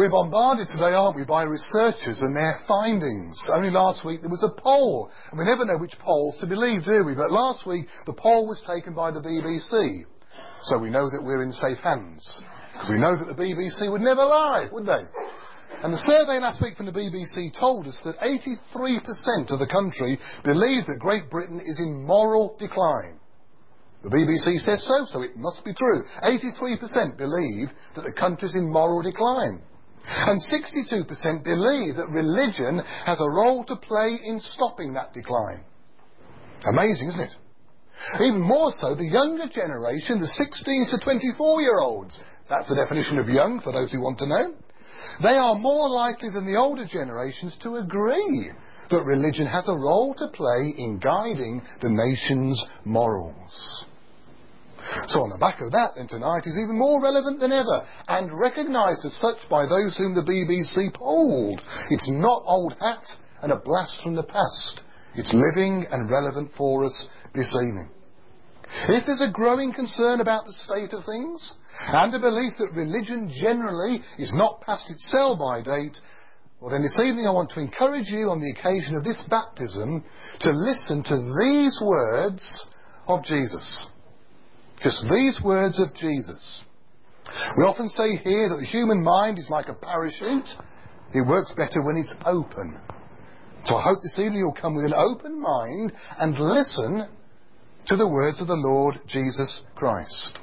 We're bombarded today, aren't we, by researchers and their findings. Only last week there was a poll, and we never know which polls to believe, do we? But last week the poll was taken by the BBC, so we know that we're in safe hands. Because we know that the BBC would never lie, would they? And the survey last week from the BBC told us that 83% of the country believe that Great Britain is in moral decline. The BBC says so, so it must be true. 83% believe that the country's in moral decline. And 62% believe that religion has a role to play in stopping that decline. Amazing, isn't it? Even more so, the younger generation, the 16 to 24-year-olds, that's the definition of young for those who want to know, they are more likely than the older generations to agree that religion has a role to play in guiding the nation's morals. So on the back of that, then, tonight is even more relevant than ever, and recognised as such by those whom the BBC polled. It's not old hat and a blast from the past. It's living and relevant for us this evening. If there's a growing concern about the state of things, and a belief that religion generally is not past its sell-by date, well then this evening I want to encourage you on the occasion of this baptism to listen to these words of Jesus. Just these words of Jesus. We often say here that the human mind is like a parachute. It works better when it's open. So I hope this evening you'll come with an open mind and listen to the words of the Lord Jesus Christ.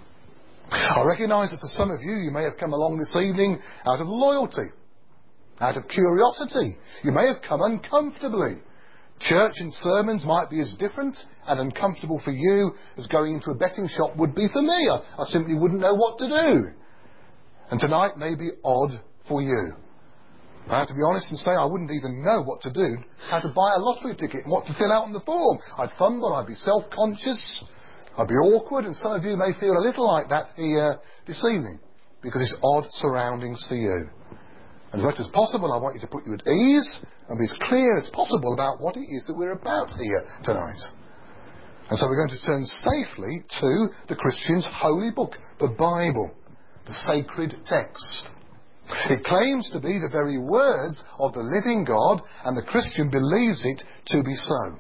I recognise that for some of you, you may have come along this evening out of loyalty, out of curiosity. You may have come uncomfortably. Church and sermons might be as different and uncomfortable for you as going into a betting shop would be for me. I simply wouldn't know what to do. And tonight may be odd for you. I have to be honest and say I wouldn't even know what to do, how to buy a lottery ticket and what to fill out on the form. I'd fumble, I'd be self-conscious, I'd be awkward, and some of you may feel a little like that here this evening because it's odd surroundings for you. As much as possible, I want you to put you at ease and be as clear as possible about what it is that we're about here tonight. And so we're going to turn safely to the Christian's holy book, the Bible, the sacred text. It claims to be the very words of the living God, and the Christian believes it to be so.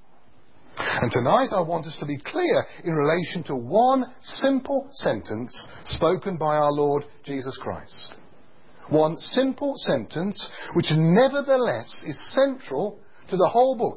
And tonight I want us to be clear in relation to one simple sentence spoken by our Lord Jesus Christ. One simple sentence which nevertheless is central to the whole book.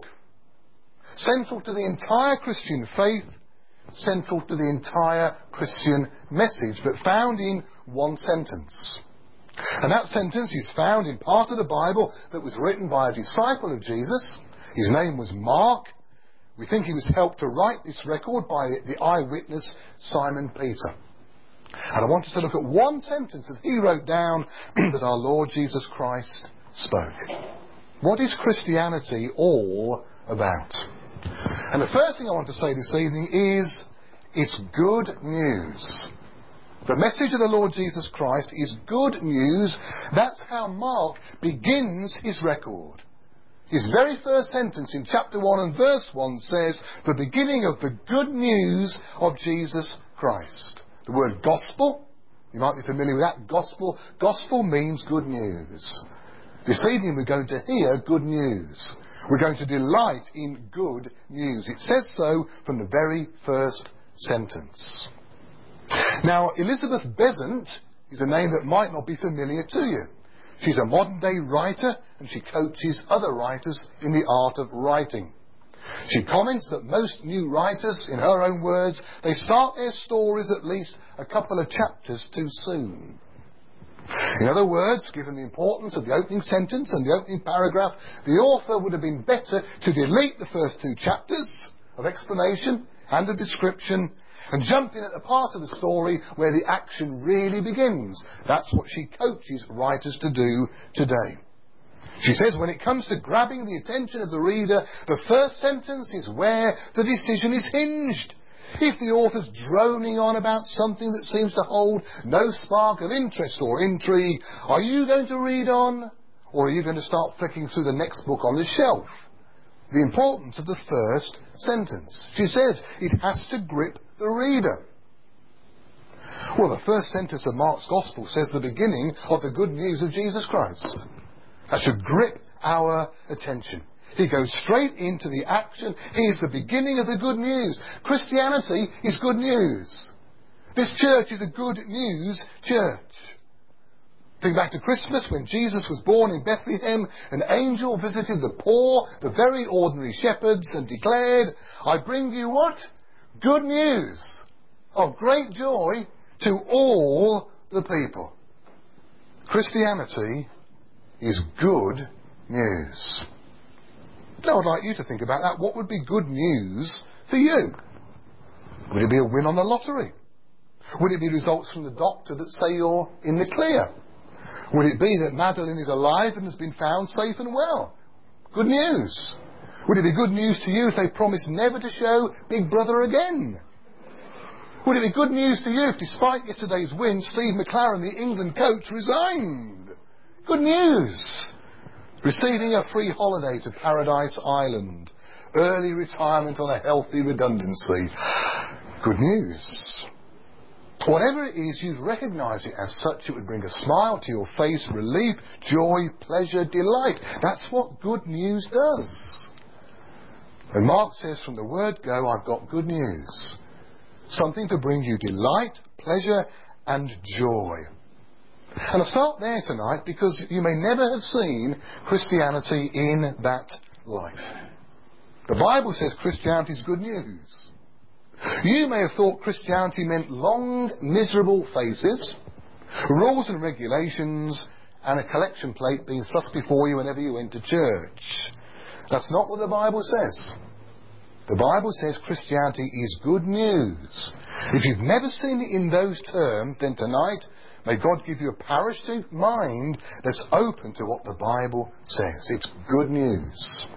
Central to the entire Christian faith. Central to the entire Christian message, but found in one sentence. And that sentence is found in part of the Bible that was written by a disciple of Jesus. His name was Mark. We think he was helped to write this record by the eyewitness Simon Peter. And I want us to look at one sentence that he wrote down that our Lord Jesus Christ spoke. What is Christianity all about? And the first thing I want to say this evening is it's good news. The message of the Lord Jesus Christ is good news. That's how Mark begins his record. His very first sentence in chapter 1 and verse 1 says, the beginning of the good news of Jesus Christ. The word gospel, you might be familiar with that. Gospel means good news. This evening we're going to hear good news. We're going to delight in good news. It says so from the very first sentence. Now, Elizabeth Besant is a name that might not be familiar to you. She's a modern-day writer, and she coaches other writers in the art of writing. She comments that most new writers, in her own words, they start their stories at least a couple of chapters too soon. In other words, given the importance of the opening sentence and the opening paragraph, the author would have been better to delete the first two chapters of explanation and of description and jump in at the part of the story where the action really begins. That's what she coaches writers to do today. She says when it comes to grabbing the attention of the reader, the first sentence is where the decision is hinged. If the author's droning on about something that seems to hold no spark of interest or intrigue, are you going to read on, or are you going to start flicking through the next book on the shelf? The importance of the first sentence. She says it has to grip the reader. Well, the first sentence of Mark's Gospel says the beginning of the good news of Jesus Christ. That should grip our attention. He goes straight into the action. He is the beginning of the good news. Christianity is good news. This church is a good news church. Think back to Christmas when Jesus was born in Bethlehem. An angel visited the poor, the very ordinary shepherds, and declared, I bring you what? Good news of great joy to all the people. Christianity is good news. Now I'd like you to think about that. What would be good news for you? Would it be a win on the lottery? Would it be results from the doctor that say you're in the clear? Would it be that Madeline is alive and has been found safe and well? Good news. Would it be good news to you if they promise never to show Big Brother again? Would it be good news to you if, despite yesterday's win, Steve McLaren, the England coach, resigned? Good news. Receiving a free holiday to Paradise Island. Early retirement on a healthy redundancy. Good news. Whatever it is, you'd recognise it as such. It would bring a smile to your face, relief, joy, pleasure, delight. That's what good news does. And Mark says from the word go, I've got good news. Something to bring you delight, pleasure and joy. And I start there tonight because you may never have seen Christianity in that light. The Bible says Christianity is good news. You may have thought Christianity meant long, miserable faces, rules and regulations, and a collection plate being thrust before you whenever you went to church. That's not what the Bible says. The Bible says Christianity is good news. If you've never seen it in those terms, then tonight, may God give you a parachute mind that's open to what the Bible says. It's good news.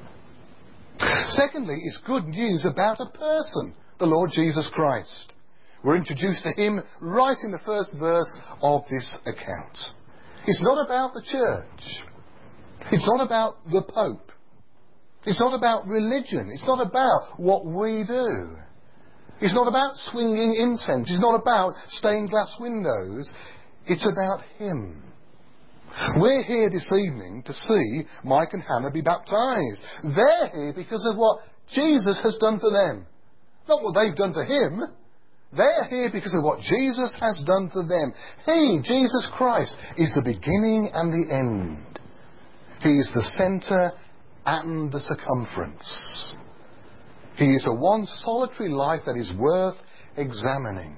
Secondly, it's good news about a person, the Lord Jesus Christ. We're introduced to him right in the first verse of this account. It's not about the church. It's not about the Pope. It's not about religion. It's not about what we do. It's not about swinging incense. It's not about stained glass windows. It's about him. We're here this evening to see Mike and Hannah be baptised. They're here because of what Jesus has done for them. Not what they've done to him. They're here because of what Jesus has done for them. He, Jesus Christ, is the beginning and the end. He is the centre and the circumference. He is a one solitary life that is worth examining.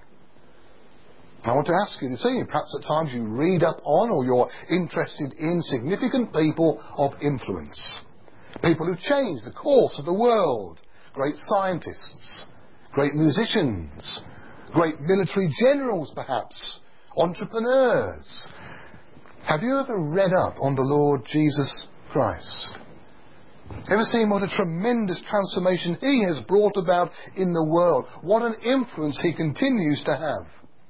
I want to ask you this evening, perhaps at times you read up on or you're interested in significant people of influence. People who changed the course of the world. Great scientists, great musicians, great military generals perhaps, entrepreneurs. Have you ever read up on the Lord Jesus Christ? Ever seen what a tremendous transformation he has brought about in the world? What an influence he continues to have.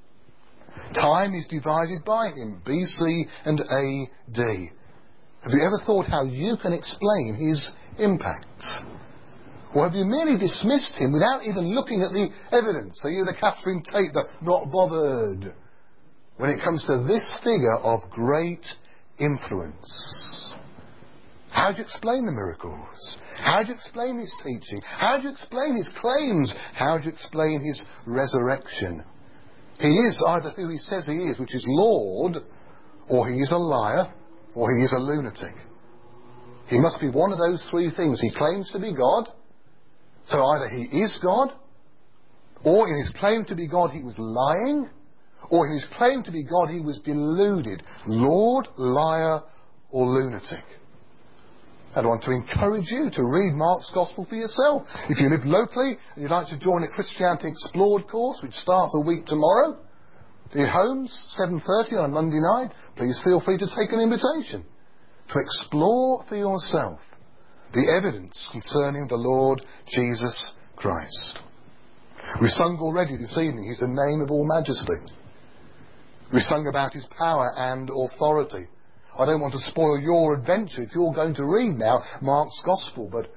Time is divided by him, BC and AD. Have you ever thought how you can explain his impact? Or have you merely dismissed him without even looking at the evidence? So you're the Catherine Tate, the not bothered, when it comes to this figure of great influence. How do you explain the miracles? How do you explain his teaching? How do you explain his claims? How do you explain his resurrection? He is either who he says he is, which is Lord, or he is a liar, or he is a lunatic. He must be one of those three things. He claims to be God, so either he is God, or in his claim to be God he was lying, or in his claim to be God he was deluded. Lord, liar, or lunatic. I'd want to encourage you to read Mark's Gospel for yourself. If you live locally and you'd like to join a Christianity Explored course, which starts a week tomorrow, in Holmes, 7:30 on a Monday night, please feel free to take an invitation to explore for yourself the evidence concerning the Lord Jesus Christ. We sung already this evening, he's the name of all majesty. We sung about his power and authority. I don't want to spoil your adventure if you're going to read now Mark's Gospel, but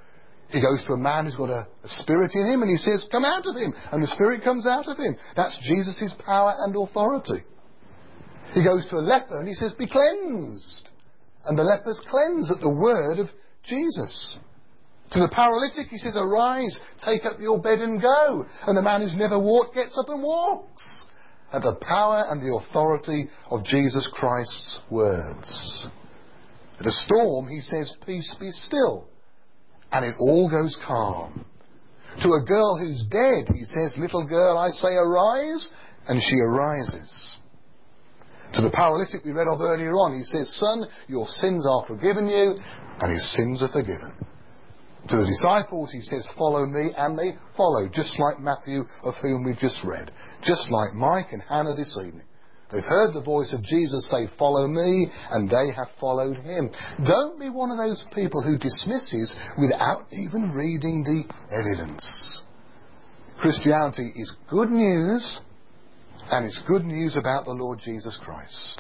He goes to a man who's got a spirit in him and he says, come out of him. And the spirit comes out of him. That's Jesus' power and authority. He goes to a leper and he says, be cleansed. And the leper's cleansed at the word of Jesus. To the paralytic he says, arise, take up your bed and go. And the man who's never walked gets up and walks. At the power and the authority of Jesus Christ's words. At a storm he says, peace, be still. And it all goes calm. To a girl who's dead he says, little girl, I say arise. And she arises. To the paralytic we read of earlier on, he says, son, your sins are forgiven you. And his sins are forgiven. To the disciples he says, follow me, and they follow, just like Matthew, of whom we've just read. Just like Mike and Hannah this evening. They've heard the voice of Jesus say, follow me, and they have followed him. Don't be one of those people who dismisses without even reading the evidence. Christianity is good news, and it's good news about the Lord Jesus Christ.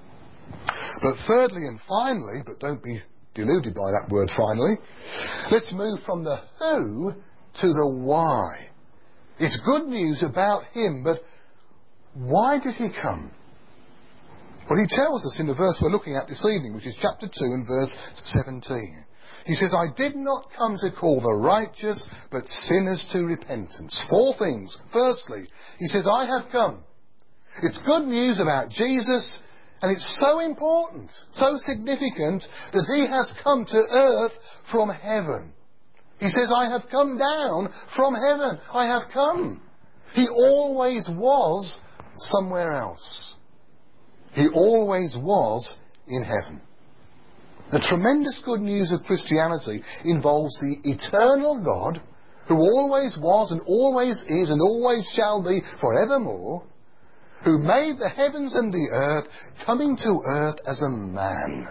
But thirdly and finally, but don't be deluded by that word finally, let's move from the who to the why. It's good news about him, but why did he come? Well, he tells us in the verse we're looking at this evening, which is chapter 2 and verse 17. He says, I did not come to call the righteous, but sinners to repentance. 4 things. Firstly, he says, I have come. It's good news about Jesus, and it's so important, so significant, that he has come to earth from heaven. He says, I have come down from heaven. I have come. He always was somewhere else. He always was in heaven. The tremendous good news of Christianity involves the eternal God, who always was and always is and always shall be forevermore, who made the heavens and the earth, coming to earth as a man.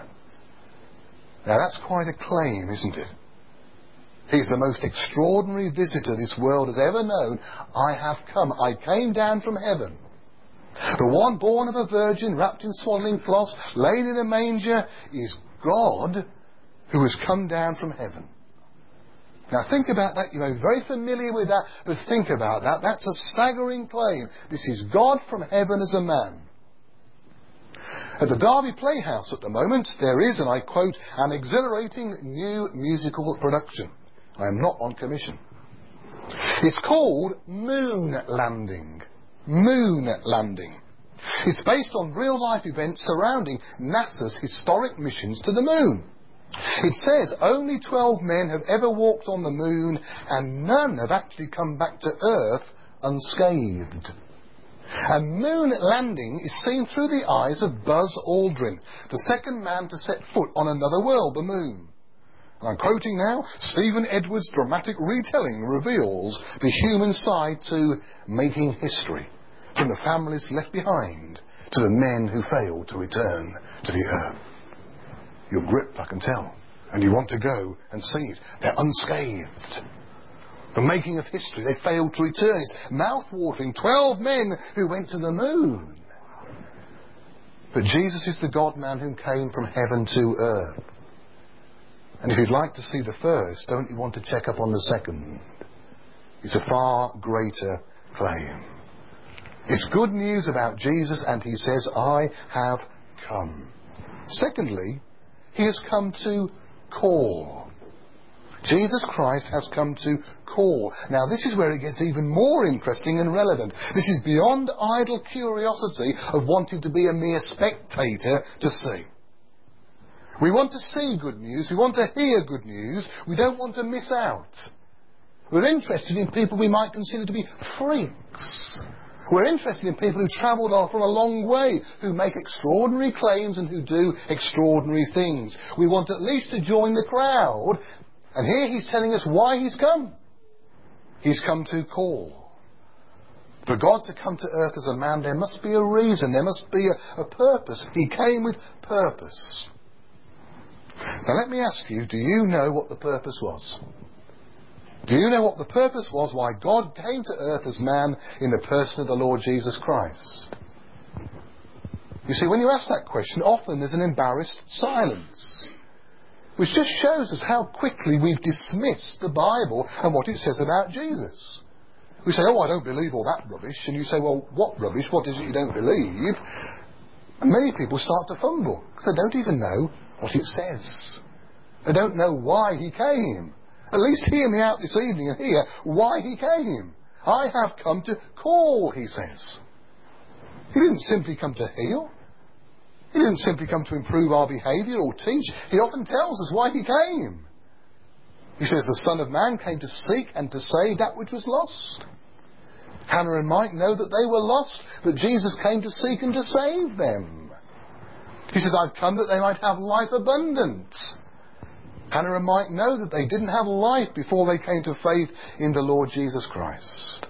Now that's quite a claim, isn't it? He's the most extraordinary visitor this world has ever known. I have come. I came down from heaven. The one born of a virgin, wrapped in swaddling cloths, laid in a manger, is God who has come down from heaven. Now think about that. You may be very familiar with that, but think about that. That's a staggering claim. This is God from heaven as a man. At the Derby Playhouse at the moment, there is, and I quote, an exhilarating new musical production. I am not on commission. It's called Moon Landing. Moon Landing. It's based on real-life events surrounding NASA's historic missions to the moon. It says only 12 men have ever walked on the moon, and none have actually come back to Earth unscathed. And Moon Landing is seen through the eyes of Buzz Aldrin, the second man to set foot on another world, the moon. And I'm quoting now, Stephen Edwards' dramatic retelling reveals the human side to making history, from the families left behind to the men who failed to return to the earth. You're gripped, I can tell, and you want to go and see it. They're unscathed. The making of history. They failed to return. It's mouth-watering. 12 men who went to the moon. But Jesus is the God-man who came from heaven to earth. And if you'd like to see the first, don't you want to check up on the second? It's a far greater claim. It's good news about Jesus, and he says, I have come. Secondly, he has come to call. Jesus Christ has come to call. Now this is where it gets even more interesting and relevant. This is beyond idle curiosity of wanting to be a mere spectator to see. We want to see good news. We want to hear good news. We don't want to miss out. We're interested in people we might consider to be freaks. We're interested in people who travelled from a long way, who make extraordinary claims and who do extraordinary things. We want at least to join the crowd. And here he's telling us why he's come. He's come to call. For God to come to earth as a man, there must be a reason. There must be a purpose. He came with purpose. Now let me ask you, do you know what the purpose was? Do you know what the purpose was why God came to earth as man in the person of the Lord Jesus Christ? You see, when you ask that question, often there's an embarrassed silence. Which just shows us how quickly we've dismissed the Bible and what it says about Jesus. We say, oh, I don't believe all that rubbish. And you say, well, what rubbish? What is it you don't believe? And many people start to fumble because they don't even know what it says. They don't know why he came. At least hear me out this evening and hear why he came. I have come to call, he says. He didn't simply come to heal. He didn't simply come to improve our behaviour or teach. He often tells us why he came. He says the Son of Man came to seek and to save that which was lost. Hannah and Mike know that they were lost, but Jesus came to seek and to save them. He says, I've come that they might have life abundant. Hannah and Mike know that they didn't have life before they came to faith in the Lord Jesus Christ.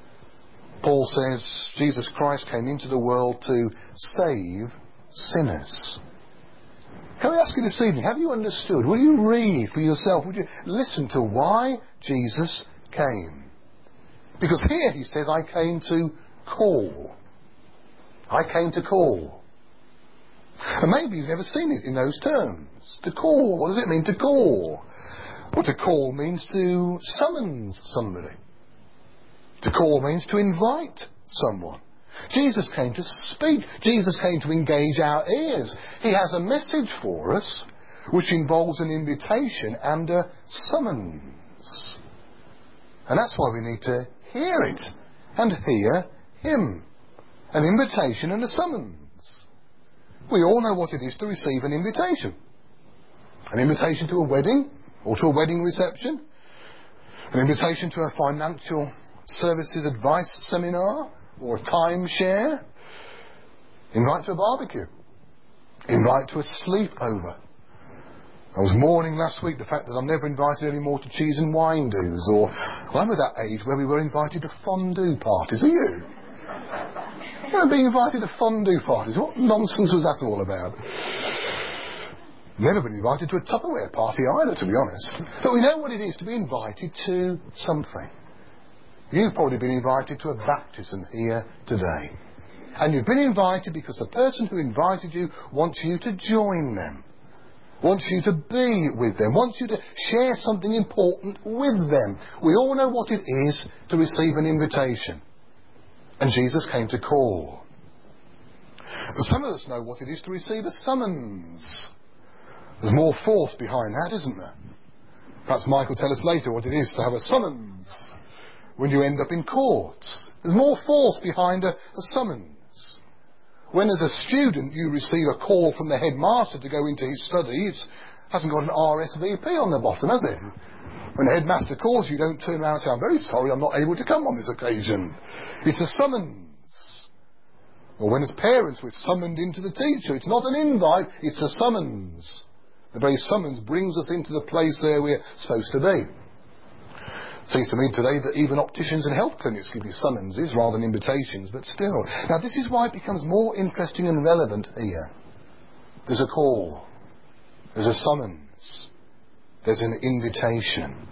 Paul says Jesus Christ came into the world to save sinners. Can I ask you this evening, have you understood? Will you read for yourself? Would you listen to why Jesus came? Because here he says, I came to call. I came to call. And maybe you've never seen it in those terms. To call. What does it mean to call? Well, to call means to summons somebody. To call means to invite someone. Jesus came to speak. Jesus came to engage our ears. He has a message for us which involves an invitation and a summons. And that's why we need to hear it and hear him. An invitation and a summons. We all know what it is to receive an invitation. An invitation to a wedding or to a wedding reception. An invitation to a financial services advice seminar or a timeshare. Invite to a barbecue. Invite to a sleepover. I was mourning last week the fact that I'm never invited anymore to cheese and wine do's, or well, I'm at that age where we were invited to fondue parties. Are you? You know, being invited to fondue parties. What nonsense was that all about? Never been invited to a Tupperware party either, to be honest. But we know what it is to be invited to something. You've probably been invited to a baptism here today. And you've been invited because the person who invited you wants you to join them. Wants you to be with them. Wants you to share something important with them. We all know what it is to receive an invitation. And Jesus came to call. Some of us know what it is to receive a summons. There's more force behind that, isn't there? Perhaps Mike will tell us later what it is to have a summons when you end up in court. There's more force behind a summons. When as a student you receive a call from the headmaster to go into his study, it hasn't got an RSVP on the bottom, has it? When the headmaster calls you, don't turn around and say, I'm very sorry, I'm not able to come on this occasion. It's a summons. Or when as parents we're summoned into the teacher, it's not an invite, it's a summons. The very summons brings us into the place there we're supposed to be. It seems to me today that even opticians and health clinics give you summonses rather than invitations, but still. Now this is why it becomes more interesting and relevant here. There's a call. There's a summons. There's an invitation.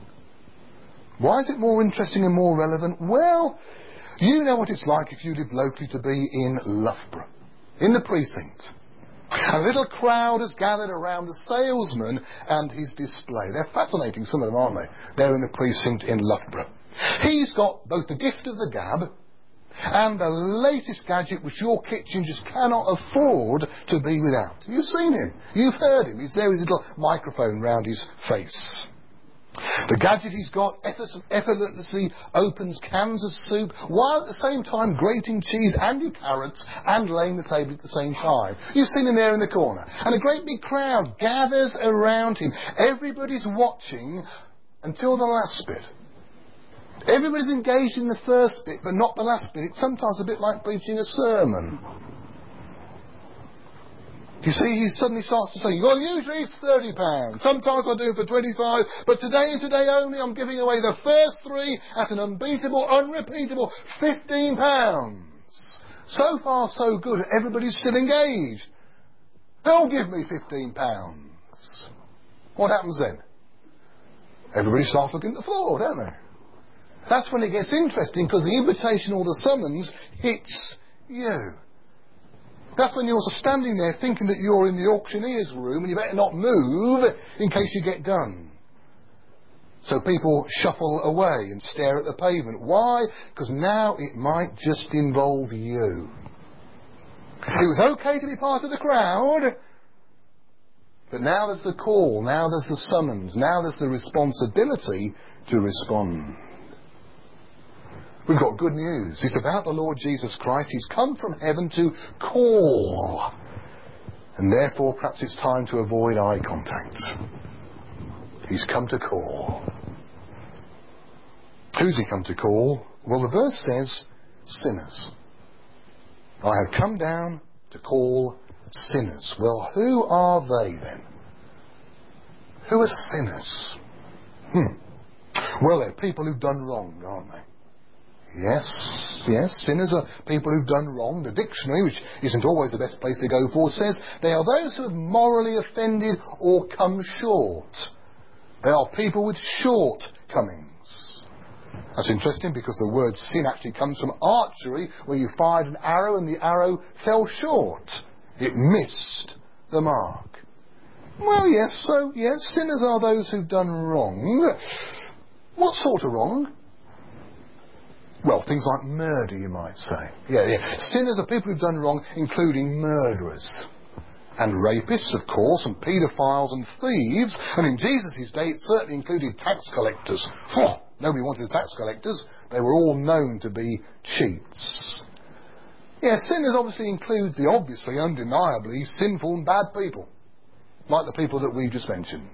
Why is it more interesting and more relevant? Well, you know what it's like if you live locally to be in Loughborough, in the precinct. And a little crowd has gathered around the salesman and his display. They're fascinating, some of them, aren't they? They're in the precinct in Loughborough. He's got both the gift of the gab and the latest gadget which your kitchen just cannot afford to be without. You've seen him. You've heard him. He's there with his little microphone round his face. The gadget he's got effortlessly opens cans of soup while at the same time grating cheese and carrots and laying the table at the same time. You've seen him there in the corner. And a great big crowd gathers around him. Everybody's watching until the last bit. Everybody's engaged in the first bit, but not the last bit. It's sometimes a bit like preaching a sermon. You see, he suddenly starts to say, well, usually it's £30. Sometimes I do it for 25, but today and today only I'm giving away the first three at an unbeatable, unrepeatable £15. So far, so good. Everybody's still engaged. They'll give me £15. What happens then? Everybody starts looking at the floor, don't they? That's when it gets interesting, because the invitation or the summons hits you. That's when you're standing there thinking that you're in the auctioneer's room and you better not move in case you get done. So people shuffle away and stare at the pavement. Why? Because now it might just involve you. It was okay to be part of the crowd, but now there's the call, now there's the summons, now there's the responsibility to respond. We've got good news. It's about the Lord Jesus Christ. He's come from heaven to call. And therefore, perhaps it's time to avoid eye contact. He's come to call. Who's he come to call? Well, the verse says, sinners. I have come down to call sinners. Well, who are they then? Who are sinners? Well, they're people who've done wrong, aren't they? Yes, sinners are people who've done wrong. The dictionary, which isn't always the best place to go for, says they are those who have morally offended or come short. They are people with shortcomings. That's interesting because the word sin actually comes from archery, where you fired an arrow and the arrow fell short. It missed the mark. Well, yes, sinners are those who've done wrong. What sort of wrong? Well, things like murder, you might say. Yeah. Sinners are people who've done wrong, including murderers. And rapists, of course, and paedophiles and thieves. And in Jesus' day, it certainly included tax collectors. Nobody wanted tax collectors. They were all known to be cheats. Yeah, sinners obviously includes the obviously, undeniably sinful and bad people. Like the people that we've just mentioned.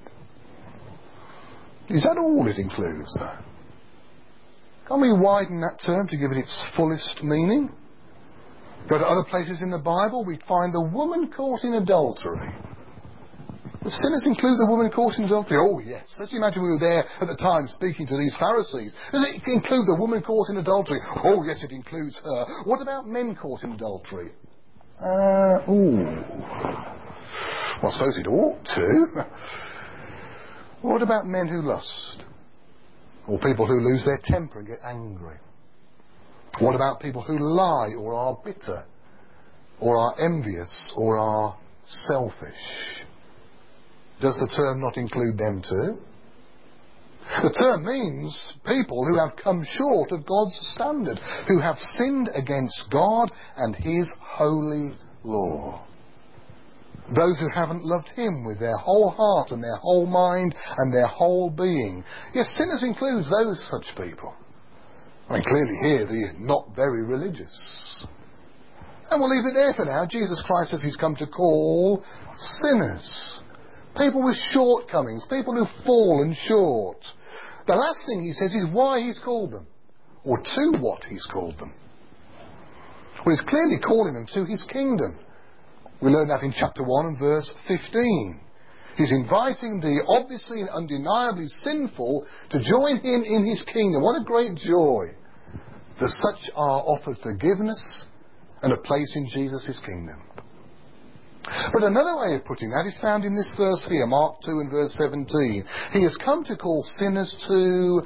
Is that all it includes, though? Can't we widen that term to give it its fullest meaning? Go to other places in the Bible, we'd find the woman caught in adultery. The sinners include the woman caught in adultery? Oh, yes. Let's imagine we were there at the time speaking to these Pharisees. Does it include the woman caught in adultery? Oh, yes, it includes her. What about men caught in adultery? Well, I suppose it ought to. What about men who lust? Or people who lose their temper and get angry? What about people who lie or are bitter? Or are envious or are selfish? Does the term not include them too? The term means people who have come short of God's standard, who have sinned against God and His holy law. Those who haven't loved Him with their whole heart and their whole mind and their whole being. Yes, sinners includes those such people. I mean, clearly here, the not very religious. And we'll leave it there for now. Jesus Christ says He's come to call sinners. People with shortcomings, people who've fallen short. The last thing He says is why He's called them, or to what He's called them. Well, He's clearly calling them to His kingdom. We learn that in chapter 1 and verse 15. He's inviting the obviously and undeniably sinful to join Him in His kingdom. What a great joy that such are offered forgiveness and a place in Jesus' kingdom. But another way of putting that is found in this verse here, Mark 2 and verse 17. He has come to call sinners to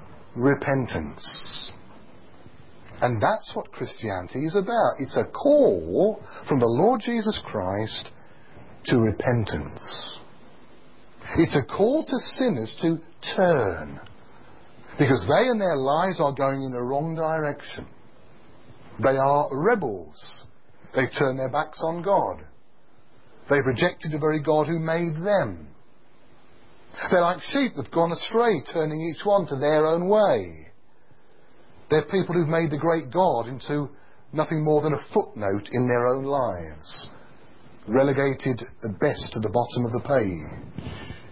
repentance. And that's what Christianity is about. It's a call from the Lord Jesus Christ to repentance. It's a call to sinners to turn, because they and their lives are going in the wrong direction. They are rebels. They've turned their backs on God. They've rejected the very God who made them. They're like sheep that've gone astray, turning each one to their own way. They're people who've made the great God into nothing more than a footnote in their own lives, relegated at best to the bottom of the page.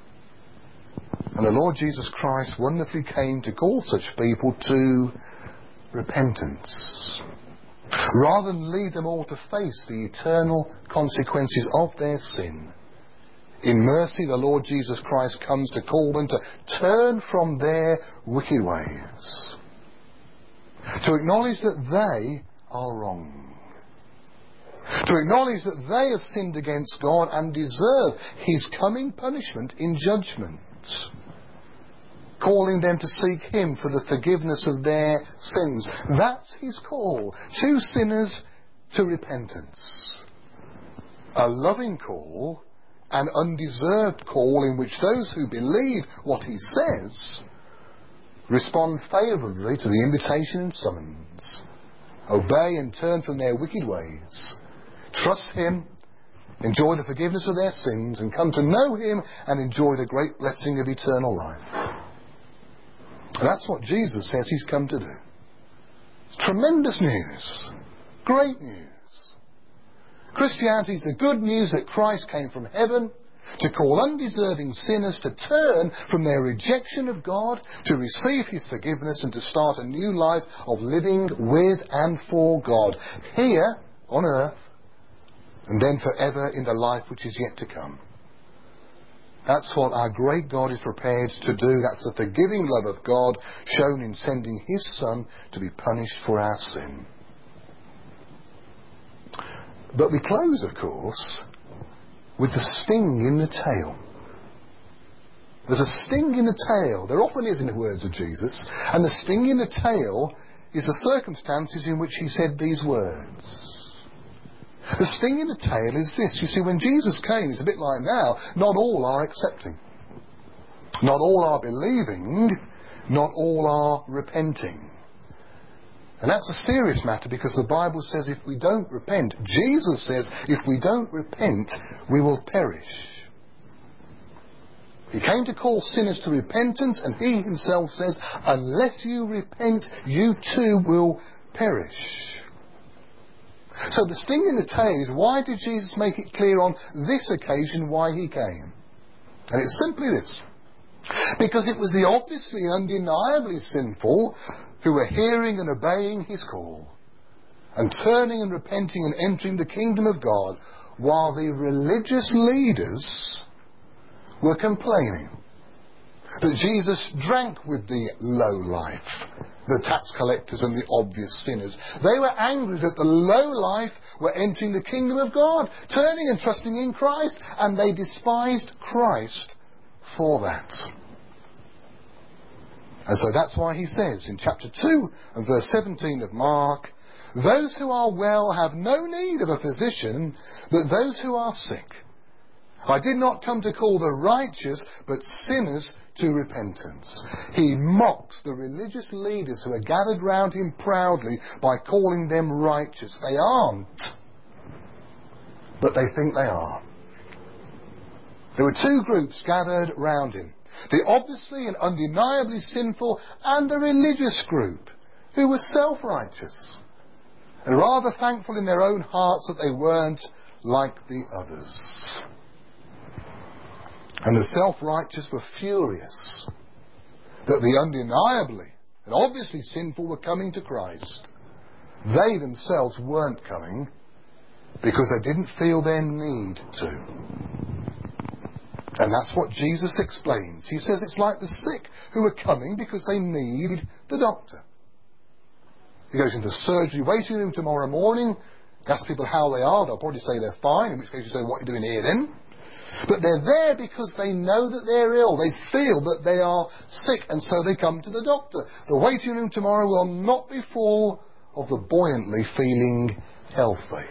And the Lord Jesus Christ wonderfully came to call such people to repentance, rather than lead them all to face the eternal consequences of their sin. In mercy, the Lord Jesus Christ comes to call them to turn from their wicked ways, to acknowledge that they are wrong, to acknowledge that they have sinned against God and deserve His coming punishment in judgment, calling them to seek Him for the forgiveness of their sins. That's His call to sinners to repentance. A loving call, an undeserved call in which those who believe what he says respond favourably to the invitation and summons, obey and turn from their wicked ways, trust him, enjoy the forgiveness of their sins, and come to know him and enjoy the great blessing of eternal life. And that's what Jesus says he's come to do. It's tremendous news. Great news. Christianity is the good news that Christ came from heaven to call undeserving sinners to turn from their rejection of God, to receive his forgiveness, and to start a new life of living with and for God, here on earth, and then forever in the life which is yet to come. That's what our great God is prepared to do. That's the forgiving love of God shown in sending his Son to be punished for our sin. But we close, of course, with the sting in the tail. There's a sting in the tail. There often is in the words of Jesus. And the sting in the tail is the circumstances in which he said these words. The sting in the tail is this. You see, when Jesus came, it's a bit like now, not all are accepting. Not all are believing. Not all are repenting. And that's a serious matter, because the Bible says if we don't repent, Jesus says if we don't repent, we will perish. He came to call sinners to repentance, and he himself says, unless you repent, you too will perish. So the sting in the tail is, why did Jesus make it clear on this occasion why he came? And it's simply this. Because it was the obviously undeniably sinful who were hearing and obeying his call, and turning and repenting and entering the kingdom of God, while the religious leaders were complaining that Jesus drank with the low life, the tax collectors and the obvious sinners. They were angry that the low life were entering the kingdom of God, turning and trusting in Christ, and they despised Christ for that. And so that's why he says in chapter 2 and verse 17 of Mark, those who are well have no need of a physician, but those who are sick. I did not come to call the righteous, but sinners to repentance. He mocks the religious leaders who are gathered round him proudly by calling them righteous. They aren't, but they think they are. There were two groups gathered round him. The obviously and undeniably sinful, and the religious group, who were self-righteous, and rather thankful in their own hearts that they weren't like the others. And the self-righteous were furious that the undeniably and obviously sinful were coming to Christ. They themselves weren't coming because they didn't feel their need to. And that's what Jesus explains. He says it's like the sick who are coming because they need the doctor. He goes into the surgery waiting room tomorrow morning, asks people how they are. They'll probably say they're fine, in which case you say, what are you doing here then? But they're there because they know that they're ill. They feel that they are sick, and so they come to the doctor. The waiting room tomorrow will not be full of the buoyantly feeling healthy.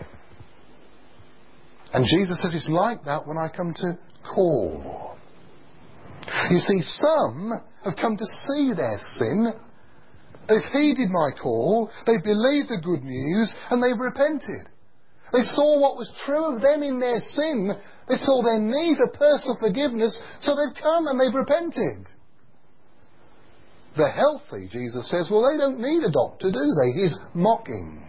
And Jesus says it's like that when I come to call. You see, some have come to see their sin. They've heeded my call. They've believed the good news, and they've repented. They saw what was true of them in their sin. They saw their need for personal forgiveness, so they've come and they've repented. The healthy, Jesus says, well, they don't need a doctor, do they? He's mocking.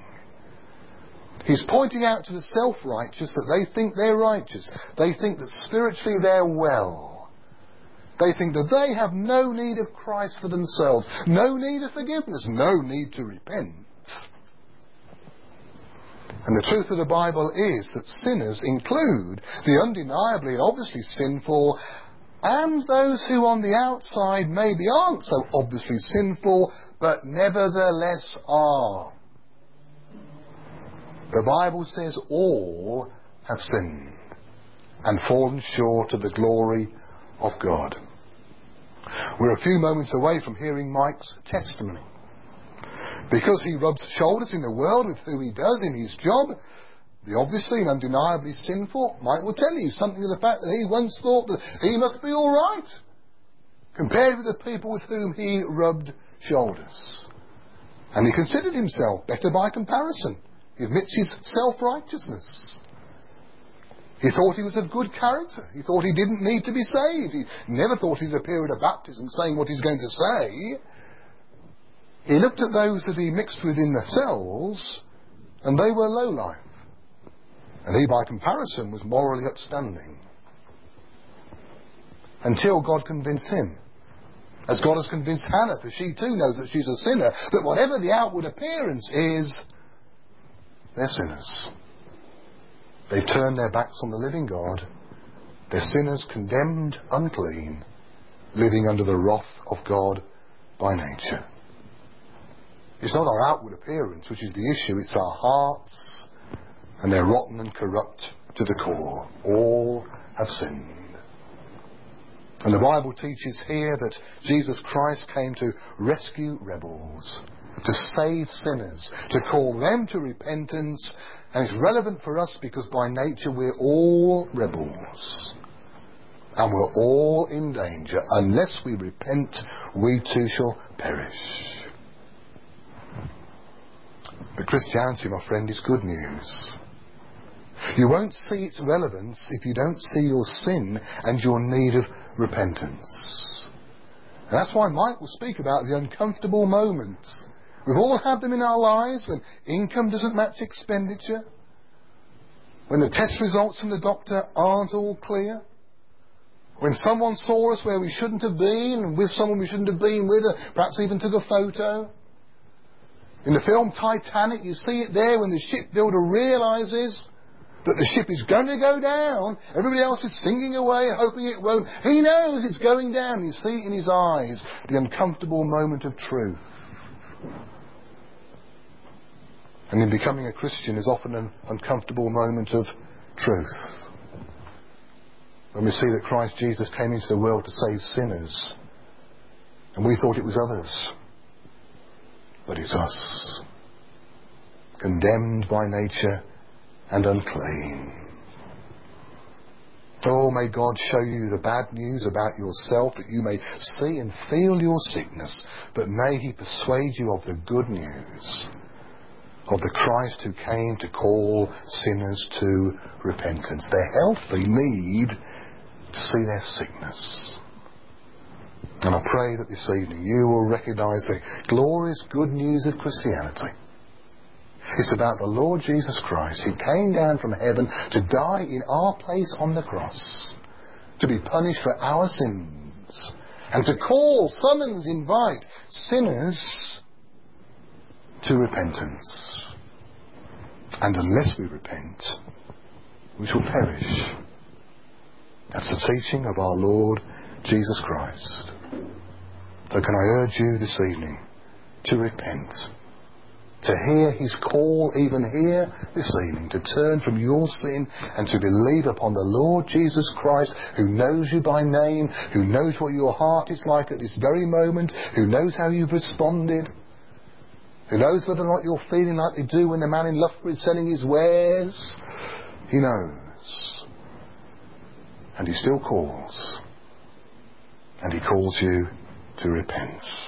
He's pointing out to the self-righteous that they think they're righteous. They think that spiritually they're well. They think that they have no need of Christ for themselves, no need of forgiveness, no need to repent. And the truth of the Bible is that sinners include the undeniably and obviously sinful, and those who on the outside maybe aren't so obviously sinful, but nevertheless are. The Bible says all have sinned and fallen short of the glory of God. We're a few moments away from hearing Mike's testimony. Because he rubs shoulders in the world with who he does in his job, the obviously and undeniably sinful, Mike will tell you something of the fact that he once thought that he must be all right compared with the people with whom he rubbed shoulders. And he considered himself better by comparison. He admits his self-righteousness. He thought he was of good character. He thought he didn't need to be saved. He never thought he'd appear at a baptism saying what he's going to say. He looked at those that he mixed with in the cells, and they were lowlife. And he, by comparison, was morally upstanding. Until God convinced him. As God has convinced Hannah, for she too knows that she's a sinner, that whatever the outward appearance is, they're sinners. They turn their backs on the living God. They're sinners, condemned, unclean, living under the wrath of God by nature. It's not our outward appearance which is the issue, it's our hearts, and they're rotten and corrupt to the core. All have sinned. And the Bible teaches here that Jesus Christ came to rescue rebels, to save sinners, to call them to repentance. And it's relevant for us because by nature we're all rebels. And we're all in danger. Unless we repent, we too shall perish. But Christianity, my friend, is good news. You won't see its relevance if you don't see your sin and your need of repentance. And that's why Mike will speak about the uncomfortable moments. We've all had them in our lives when income doesn't match expenditure, when the test results from the doctor aren't all clear, when someone saw us where we shouldn't have been and with someone we shouldn't have been with, perhaps even took a photo. In the film Titanic, you see it there when the shipbuilder realises that the ship is going to go down. Everybody else is singing away, hoping it won't. He knows it's going down. You see it in his eyes, the uncomfortable moment of truth. And in becoming a Christian is often an uncomfortable moment of truth. When we see that Christ Jesus came into the world to save sinners, and we thought it was others, but it's us, condemned by nature and unclean. Oh, may God show you the bad news about yourself, that you may see and feel your sickness, but may He persuade you of the good news of the Christ who came to call sinners to repentance. Their healthy need to see their sickness. And I pray that this evening you will recognise the glorious good news of Christianity. It's about the Lord Jesus Christ who came down from heaven to die in our place on the cross, to be punished for our sins, and to call, summons, invite sinners to repentance. And unless we repent, we shall perish. That's the teaching of our Lord Jesus Christ. So can I urge you this evening to repent, to hear His call even here this evening, to turn from your sin and to believe upon the Lord Jesus Christ, who knows you by name, who knows what your heart is like at this very moment, who knows how you've responded, who knows whether or not you're feeling like they do when the man in Loughborough is selling his wares. He knows. And He still calls. And He calls you to repent.